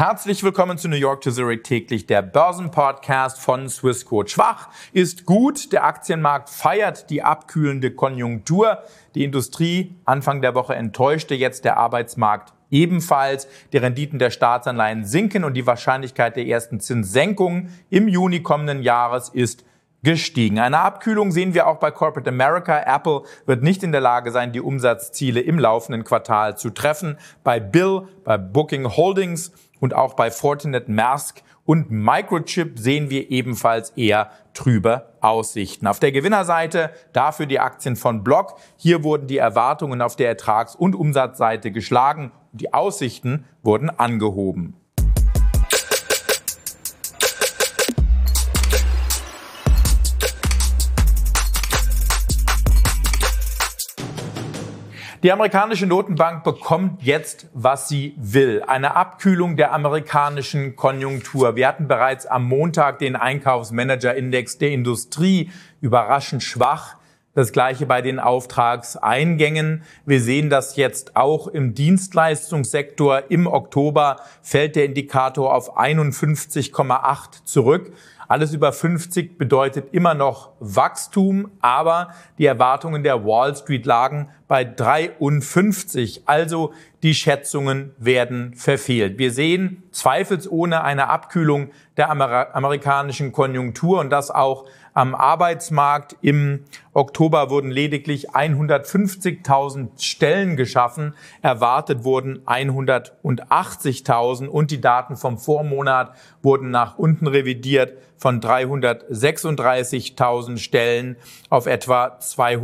Herzlich willkommen zu New York to Zurich täglich, der Börsenpodcast von Swissquote. Schwach ist gut, der Aktienmarkt feiert die abkühlende Konjunktur. Die Industrie Anfang der Woche enttäuschte, jetzt der Arbeitsmarkt ebenfalls. Die Renditen der Staatsanleihen sinken und die Wahrscheinlichkeit der ersten Zinssenkungen im Juni kommenden Jahres ist gestiegen. Eine Abkühlung sehen wir auch bei Corporate America. Apple wird nicht in der Lage sein, die Umsatzziele im laufenden Quartal zu treffen. Bei Bill, bei Booking Holdings und auch bei Fortinet, Maersk und Microchip sehen wir ebenfalls eher trübe Aussichten. Auf der Gewinnerseite dafür die Aktien von Block. Hier wurden die Erwartungen auf der Ertrags- und Umsatzseite geschlagen und die Aussichten wurden angehoben. Die amerikanische Notenbank bekommt jetzt, was sie will. Eine Abkühlung der amerikanischen Konjunktur. Wir hatten bereits am Montag den Einkaufsmanager-Index der Industrie überraschend schwach. Das Gleiche bei den Auftragseingängen. Wir sehen das jetzt auch im Dienstleistungssektor. Im Oktober fällt der Indikator auf 51,8 zurück. Alles über 50 bedeutet immer noch Wachstum, aber die Erwartungen der Wall Street lagen bei 53. Also die Schätzungen werden verfehlt. Wir sehen zweifelsohne eine Abkühlung der amerikanischen Konjunktur und das auch am Arbeitsmarkt. Im Oktober wurden lediglich 150.000 Stellen geschaffen. Erwartet wurden 180.000 und die Daten vom Vormonat wurden nach unten revidiert von 336.000 Stellen auf etwa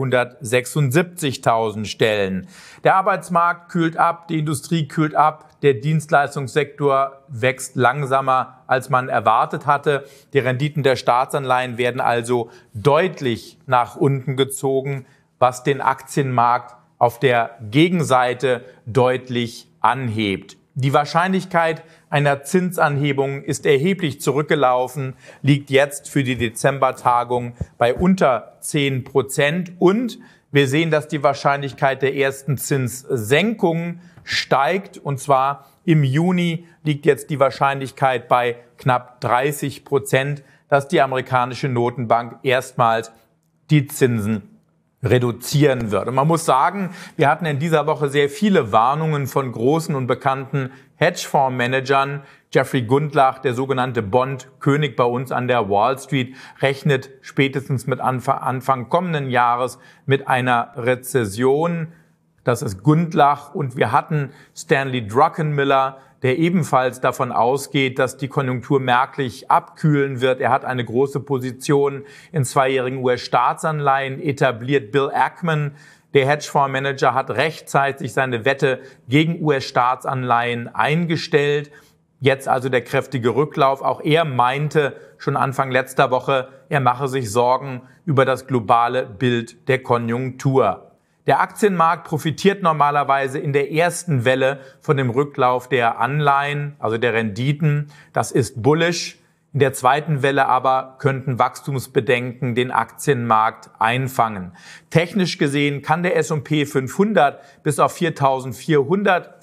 276.000 Stellen. Der Arbeitsmarkt kühlt ab, die Industrie kühlt ab. Der Dienstleistungssektor wächst langsamer, als man erwartet hatte. Die Renditen der Staatsanleihen werden also deutlich nach unten gezogen, was den Aktienmarkt auf der Gegenseite deutlich anhebt. Die Wahrscheinlichkeit einer Zinsanhebung ist erheblich zurückgelaufen, liegt jetzt für die Dezembertagung bei unter 10%. Und wir sehen, dass die Wahrscheinlichkeit der ersten Zinssenkung steigt. Und zwar im Juni liegt jetzt die Wahrscheinlichkeit bei knapp 30%, dass die amerikanische Notenbank erstmals die Zinsen reduzieren wird. Und man muss sagen, wir hatten in dieser Woche sehr viele Warnungen von großen und bekannten Hedgefondsmanagern. Jeffrey Gundlach, der sogenannte Bond-König bei uns an der Wall Street, rechnet spätestens mit Anfang kommenden Jahres mit einer Rezession. Das ist Gundlach. Und wir hatten Stanley Druckenmiller, der ebenfalls davon ausgeht, dass die Konjunktur merklich abkühlen wird. Er hat eine große Position in zweijährigen US-Staatsanleihen etabliert. Bill Ackman, der Hedgefondsmanager, hat rechtzeitig seine Wette gegen US-Staatsanleihen eingestellt. Jetzt also der kräftige Rücklauf. Auch er meinte schon Anfang letzter Woche, er mache sich Sorgen über das globale Bild der Konjunktur. Der Aktienmarkt profitiert normalerweise in der ersten Welle von dem Rücklauf der Anleihen, also der Renditen. Das ist bullish. In der zweiten Welle aber könnten Wachstumsbedenken den Aktienmarkt einfangen. Technisch gesehen kann der S&P 500 bis auf 4.400,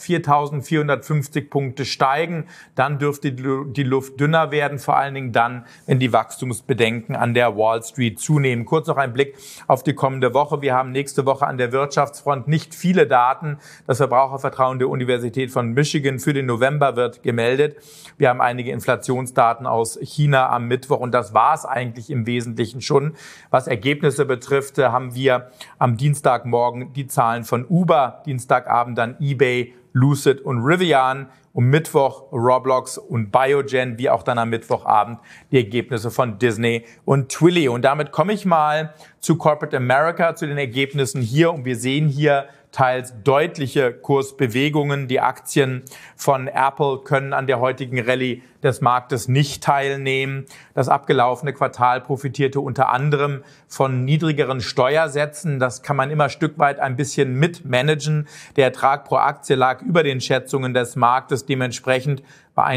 4.450 Punkte steigen. Dann dürfte die Luft dünner werden, vor allen Dingen dann, wenn die Wachstumsbedenken an der Wall Street zunehmen. Kurz noch ein Blick auf die kommende Woche. Wir haben nächste Woche an der Wirtschaftsfront nicht viele Daten. Das Verbrauchervertrauen der Universität von Michigan für den November wird gemeldet. Wir haben einige Inflationsdaten aus China am Mittwoch und das war es eigentlich im Wesentlichen schon. Was Ergebnisse betrifft, haben wir am Dienstagmorgen die Zahlen von Uber, Dienstagabend dann eBay, Lucid und Rivian, um Mittwoch Roblox und Biogen, wie auch dann am Mittwochabend die Ergebnisse von Disney und Twilio. Und damit komme ich mal zu Corporate America, zu den Ergebnissen hier. Und wir sehen hier teils deutliche Kursbewegungen. Die Aktien von Apple können an der heutigen Rallye des Marktes nicht teilnehmen. Das abgelaufene Quartal profitierte unter anderem von niedrigeren Steuersätzen. Das kann man immer Stück weit ein bisschen mitmanagen. Der Ertrag pro Aktie lag über den Schätzungen des Marktes, dementsprechend bei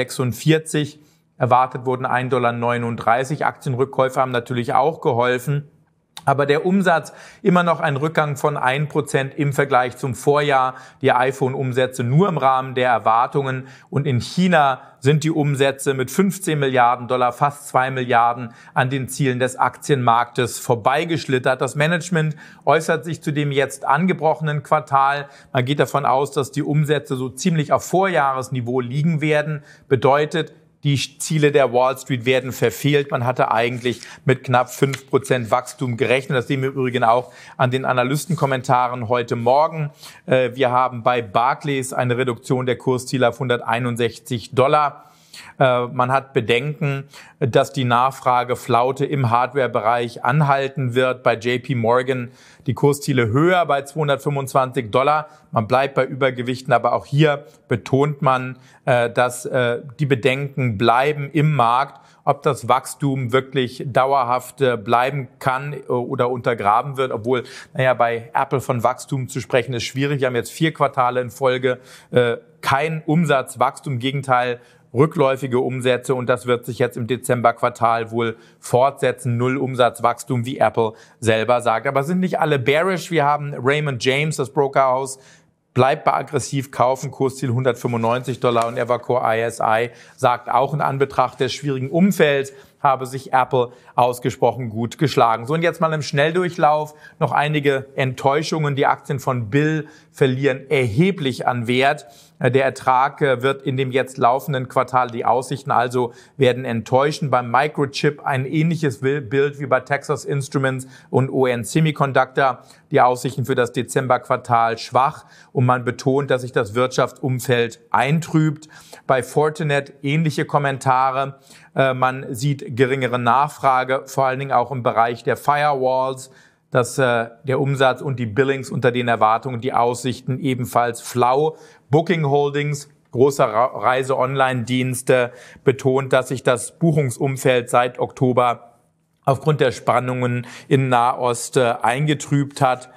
1,46 $. Erwartet wurden 1,39 $. Aktienrückkäufe haben natürlich auch geholfen. Aber der Umsatz immer noch ein Rückgang von 1% im Vergleich zum Vorjahr. Die iPhone-Umsätze nur im Rahmen der Erwartungen. Und in China sind die Umsätze mit 15 Milliarden Dollar, fast 2 Milliarden an den Zielen des Aktienmarktes vorbeigeschlittert. Das Management äußert sich zu dem jetzt angebrochenen Quartal. Man geht davon aus, dass die Umsätze so ziemlich auf Vorjahresniveau liegen werden. Bedeutet, die Ziele der Wall Street werden verfehlt. Man hatte eigentlich mit knapp 5% Wachstum gerechnet. Das sehen wir übrigens auch an den Analystenkommentaren heute Morgen. Wir haben bei Barclays eine Reduktion der Kursziele auf $161. Man hat Bedenken, dass die Nachfrageflaute im Hardware-Bereich anhalten wird. Bei JP Morgan die Kursziele höher bei $225. Man bleibt bei Übergewichten, aber auch hier betont man, dass die Bedenken bleiben im Markt. Ob das Wachstum wirklich dauerhaft bleiben kann oder untergraben wird, obwohl, bei Apple von Wachstum zu sprechen ist schwierig. Wir haben jetzt 4 Quartale in Folge kein Umsatzwachstum, im Gegenteil, rückläufige Umsätze, und das wird sich jetzt im Dezemberquartal wohl fortsetzen. 0 Umsatzwachstum, wie Apple selber sagt. Aber es sind nicht alle bearish. Wir haben Raymond James, das Brokerhaus, bleibt bei aggressiv kaufen, Kursziel $195, und Evercore ISI sagt auch, in Anbetracht des schwierigen Umfelds habe sich Apple ausgesprochen gut geschlagen. So, und jetzt mal im Schnelldurchlauf noch einige Enttäuschungen. Die Aktien von Bill verlieren erheblich an Wert. Der Ertrag wird in dem jetzt laufenden Quartal, die Aussichten also werden enttäuschen. Beim Microchip ein ähnliches Bild wie bei Texas Instruments und ON Semiconductor. Die Aussichten für das Dezemberquartal schwach, und man betont, dass sich das Wirtschaftsumfeld eintrübt. Bei Fortinet ähnliche Kommentare. Man sieht geringere Nachfrage, vor allen Dingen auch im Bereich der Firewalls. Dass der Umsatz und die Billings unter den Erwartungen, die Aussichten ebenfalls flau. Booking Holdings, großer Reise-Online-Dienste, betont, dass sich das Buchungsumfeld seit Oktober aufgrund der Spannungen in Nahost eingetrübt hat.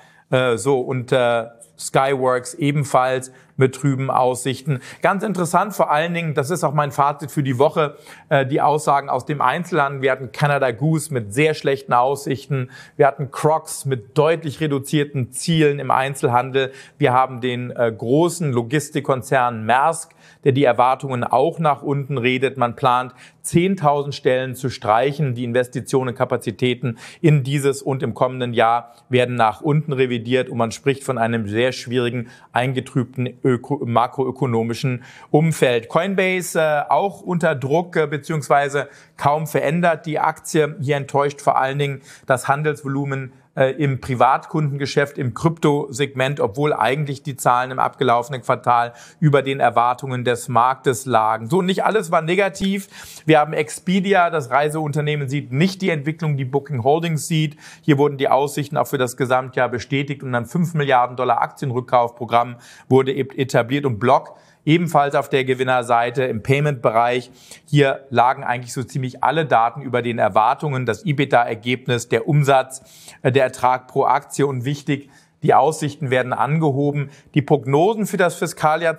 Skyworks ebenfalls mit trüben Aussichten. Ganz interessant vor allen Dingen, das ist auch mein Fazit für die Woche, die Aussagen aus dem Einzelhandel. Wir hatten Canada Goose mit sehr schlechten Aussichten. Wir hatten Crocs mit deutlich reduzierten Zielen im Einzelhandel. Wir haben den großen Logistikkonzern Maersk, der die Erwartungen auch nach unten redet. Man plant 10.000 Stellen zu streichen. Die Investitionen, Kapazitäten in dieses und im kommenden Jahr werden nach unten revidiert, und man spricht von einem sehr schwierigen, eingetrübten makroökonomischen Umfeld. Coinbase auch unter Druck beziehungsweise kaum verändert. Die Aktie hier enttäuscht vor allen Dingen das Handelsvolumen im Privatkundengeschäft, im Kryptosegment, obwohl eigentlich die Zahlen im abgelaufenen Quartal über den Erwartungen des Marktes lagen. So, nicht alles war negativ. Wir haben Expedia, das Reiseunternehmen sieht nicht die Entwicklung, die Booking Holdings sieht. Hier wurden die Aussichten auch für das Gesamtjahr bestätigt, und ein $5 Milliarden Aktienrückkaufprogramm wurde etabliert, und Block ebenfalls auf der Gewinnerseite im Payment-Bereich. Hier lagen eigentlich so ziemlich alle Daten über den Erwartungen. Das EBITDA-Ergebnis, der Umsatz, der Ertrag pro Aktie, und wichtig, die Aussichten werden angehoben. Die Prognosen für das Fiskaljahr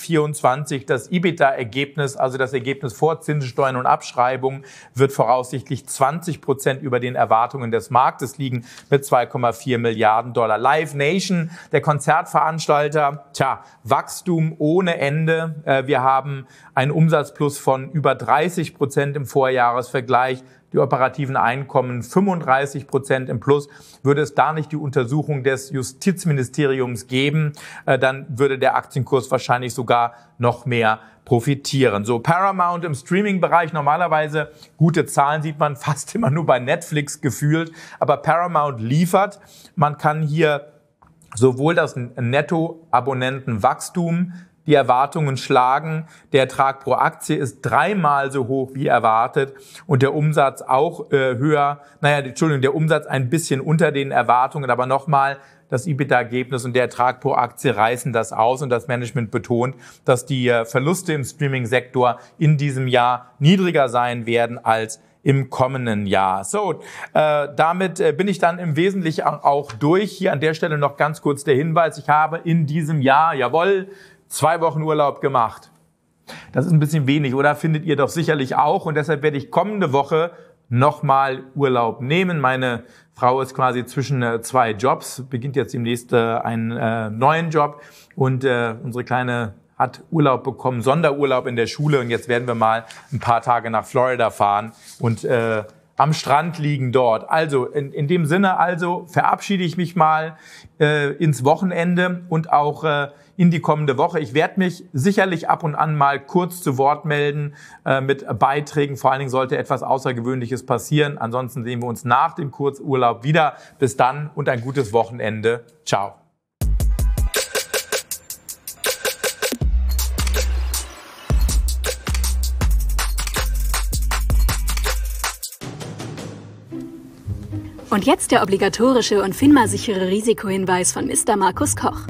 2024, das EBITDA-Ergebnis, also das Ergebnis vor Zinsensteuern und Abschreibungen, wird voraussichtlich 20% über den Erwartungen des Marktes liegen mit $2,4 Milliarden. Live Nation, der Konzertveranstalter, Wachstum ohne Ende. Wir haben einen Umsatzplus von über 30% im Vorjahresvergleich. Die operativen Einkommen 35% im Plus. Würde es da nicht die Untersuchung des Justizministeriums geben, dann würde der Aktienkurs wahrscheinlich sogar noch mehr profitieren. So, Paramount im Streaming-Bereich, normalerweise gute Zahlen sieht man fast immer nur bei Netflix gefühlt, aber Paramount liefert. Man kann hier sowohl das Netto-Abonnentenwachstum, die Erwartungen schlagen. Der Ertrag pro Aktie ist 3-mal so hoch wie erwartet, und der Umsatz auch der Umsatz ein bisschen unter den Erwartungen, aber nochmal, das EBITDA-Ergebnis und der Ertrag pro Aktie reißen das aus, und das Management betont, dass die Verluste im Streaming-Sektor in diesem Jahr niedriger sein werden als im kommenden Jahr. So, damit bin ich dann im Wesentlichen auch durch. Hier an der Stelle noch ganz kurz der Hinweis: Ich habe in diesem Jahr, 2 Wochen Urlaub gemacht. Das ist ein bisschen wenig, oder? Findet ihr doch sicherlich auch. Und deshalb werde ich kommende Woche nochmal Urlaub nehmen. Meine Frau ist quasi zwischen 2 Jobs, beginnt jetzt demnächst einen neuen Job und unsere Kleine hat Urlaub bekommen, Sonderurlaub in der Schule und jetzt werden wir mal ein paar Tage nach Florida fahren und am Strand liegen dort. Also in dem Sinne verabschiede ich mich mal ins Wochenende und auch in die kommende Woche. Ich werde mich sicherlich ab und an mal kurz zu Wort melden mit Beiträgen. Vor allen Dingen sollte etwas Außergewöhnliches passieren. Ansonsten sehen wir uns nach dem Kurzurlaub wieder. Bis dann und ein gutes Wochenende. Ciao. Und jetzt der obligatorische und FINMA-sichere Risikohinweis von Mr. Markus Koch.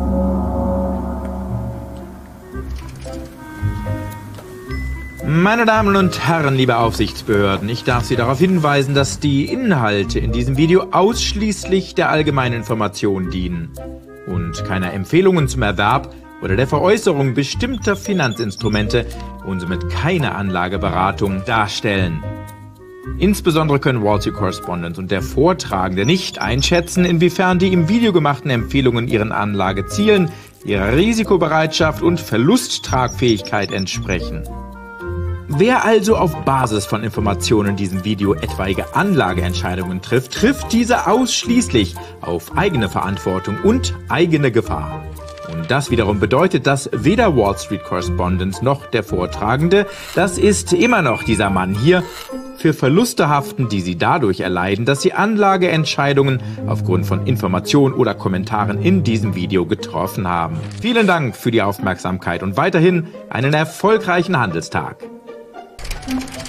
Meine Damen und Herren, liebe Aufsichtsbehörden, ich darf Sie darauf hinweisen, dass die Inhalte in diesem Video ausschließlich der allgemeinen Information dienen und keine Empfehlungen zum Erwerb oder der Veräußerung bestimmter Finanzinstrumente und somit keine Anlageberatung darstellen. Insbesondere können Wall Street Correspondent und der Vortragende nicht einschätzen, inwiefern die im Video gemachten Empfehlungen ihren Anlagezielen, ihrer Risikobereitschaft und Verlusttragfähigkeit entsprechen. Wer also auf Basis von Informationen in diesem Video etwaige Anlageentscheidungen trifft diese ausschließlich auf eigene Verantwortung und eigene Gefahr. Und das wiederum bedeutet, dass weder Wall Street Correspondent noch der Vortragende, das ist immer noch dieser Mann hier, für Verluste haften, die sie dadurch erleiden, dass sie Anlageentscheidungen aufgrund von Informationen oder Kommentaren in diesem Video getroffen haben. Vielen Dank für die Aufmerksamkeit und weiterhin einen erfolgreichen Handelstag.